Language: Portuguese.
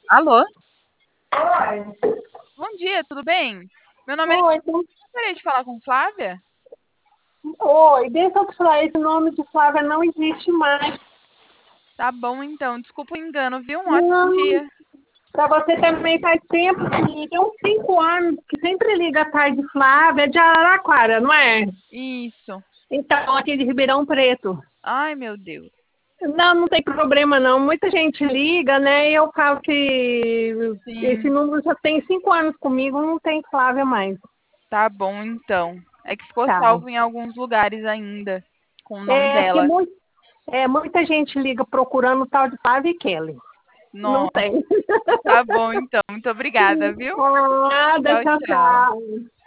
Alô? Oi. Bom dia, tudo bem? Meu nome é. Oi, Gostaria de falar com Flávia? oi, deixa eu te falar, esse nome de Flávia não existe mais. Tá bom, então. Desculpa o engano, viu? Um ótimo Não, dia. para você também faz tempo que liga, uns 5 anos que sempre liga atrás de Flávia, é de Araraquara, não é? Isso. Então, aqui de Ribeirão Preto. Ai, meu Deus. Não, não tem problema não. Muita gente liga, né? E eu falo que esse Sim, número já tem 5 anos comigo, não tem Flávia mais. tá bom, então. É que ficou Tá. salvo em alguns lugares ainda, com o nome É, porque dela. muita gente liga procurando o tal de Flávia e Kelly. Não Nossa, tem. tá bom, então. Muito obrigada, viu? Nada, Tchau, tchau, tchau. tchau.